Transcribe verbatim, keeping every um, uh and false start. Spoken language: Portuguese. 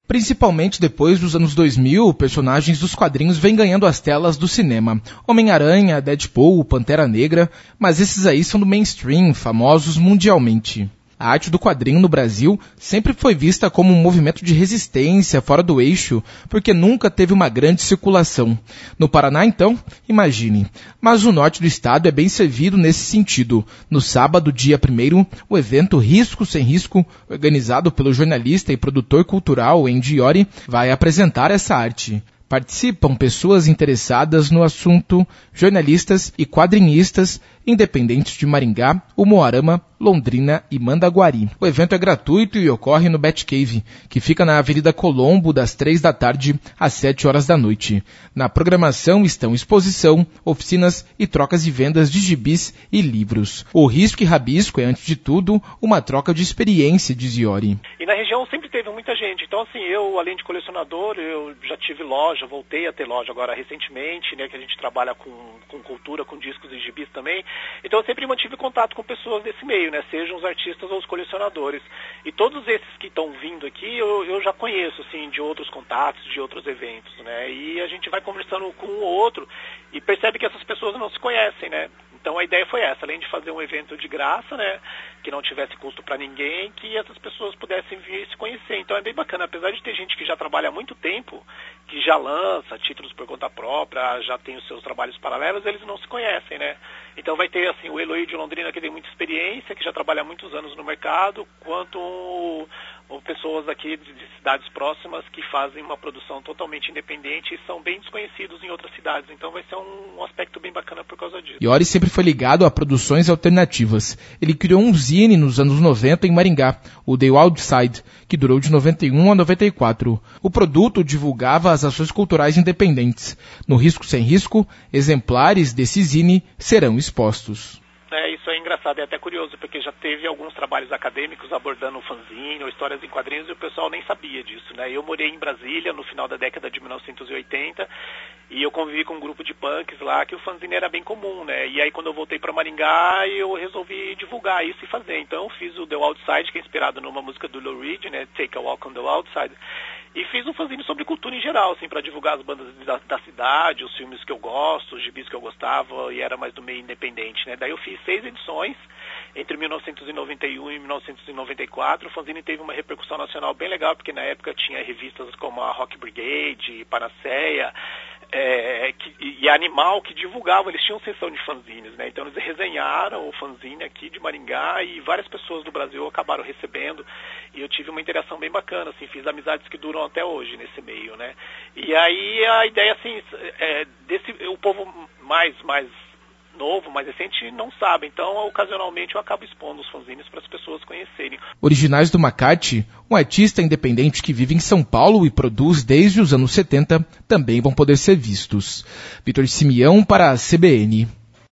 Principalmente depois dos anos dois mil, personagens dos quadrinhos vêm ganhando as telas do cinema. Homem-Aranha, Deadpool, Pantera Negra, mas esses aí são do mainstream, famosos mundialmente. A arte do quadrinho no Brasil sempre foi vista como um movimento de resistência fora do eixo, porque nunca teve uma grande circulação. No Paraná, então, imagine. Mas o norte do estado é bem servido nesse sentido. No sábado, dia primeiro, o evento Risco Sem Risco, organizado pelo jornalista e produtor cultural Andy Iori, vai apresentar essa arte. Participam pessoas interessadas no assunto, jornalistas e quadrinistas independentes de Maringá, Umuarama, Londrina e Mandaguari. O evento é gratuito e ocorre no Batcave, que fica na Avenida Colombo, das três da tarde às sete horas da noite. Na programação estão exposição, oficinas e trocas de vendas de gibis e livros. O Risco e Rabisco é, antes de tudo, uma troca de experiência, diz Iori. E na região sempre teve muita gente. Então, assim, eu, além de colecionador, eu já tive loja, voltei a ter loja agora recentemente, né, que a gente trabalha com, com cultura, com discos e gibis também. Então eu sempre mantive contato com pessoas desse meio, né? Sejam os artistas ou os colecionadores. E todos esses que estão vindo aqui, eu, eu já conheço, assim, de outros contatos, de outros eventos, né? E a gente vai conversando com um ou outro e percebe que essas pessoas não se conhecem, né? Então a ideia foi essa, além de fazer um evento de graça, né, que não tivesse custo para ninguém, que essas pessoas pudessem vir e se conhecer. Então é bem bacana, apesar de ter gente que já trabalha há muito tempo, que já lança títulos por conta própria, já tem os seus trabalhos paralelos, eles não se conhecem, né? Então vai ter assim o Eloy de Londrina, que tem muita experiência, que já trabalha há muitos anos no mercado, quanto o, o pessoas aqui de, de cidades próximas que fazem uma produção totalmente independente e são bem desconhecidos em outras cidades. Então vai ser um, um aspecto bem bacana por causa disso. Iori sempre foi ligado a produções alternativas. Ele criou um zine nos anos noventa em Maringá, o The Wildside, que durou de noventa e um a noventa e quatro. O produto divulgava as ações culturais independentes. No Risco Sem Risco, exemplares desse zine serão expostos. É, isso é engraçado, é até curioso, porque já teve alguns trabalhos acadêmicos abordando o fanzine ou histórias em quadrinhos e o pessoal nem sabia disso, né? Eu morei em Brasília no final da década de mil novecentos e oitenta e eu convivi com um grupo de punks lá que o fanzine era bem comum, né? E aí quando eu voltei para Maringá, eu resolvi divulgar isso e fazer. Então eu fiz o The Wildside, que é inspirado numa música do Lou Reed, né? Take a Walk on the Wildside. E fiz um fanzine sobre cultura em geral, assim, para divulgar as bandas da, da cidade, os filmes que eu gosto, os gibis que eu gostava, e era mais do meio independente, né? Daí eu fiz seis edições, entre mil novecentos e noventa e um e mil novecentos e noventa e quatro. O fanzine teve uma repercussão nacional bem legal, porque na época tinha revistas como a Rock Brigade, Panaceia, é, que, e Animal, que divulgavam, eles tinham sessão de fanzines, né? Então eles resenharam o fanzine aqui de Maringá e várias pessoas do Brasil acabaram recebendo, e eu tive uma interação bem bacana, assim, fiz amizades que duram até hoje nesse meio, né? E aí a ideia, assim, é, desse, o povo mais, mais novo, mais recente, não sabe. Então, ocasionalmente, eu acabo expondo os fanzines para as pessoas conhecerem. Originais do Macate, um artista independente que vive em São Paulo e produz desde os anos setenta, também vão poder ser vistos. Vitor Simeão para a C B N.